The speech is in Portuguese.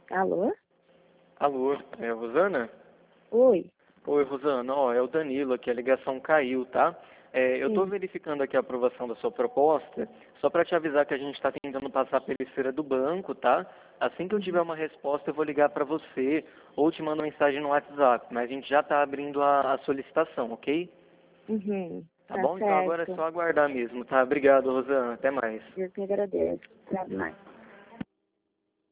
Alô? Alô, Rosana? Oi. Oi, Rosana, ó, é o Danilo aqui, a ligação caiu, tá? Eu estou Sim. verificando aqui a aprovação da sua proposta, só para te avisar que a gente está tentando passar pela esfera do banco, tá? Assim que eu tiver uma resposta, eu vou ligar para você ou te mando mensagem no WhatsApp, mas a gente já está abrindo a solicitação, ok? Uhum. Tá Tá bom? Então agora é certo. só aguardar mesmo, tá? Obrigado, Rosana, até mais. Eu que agradeço. Até mais.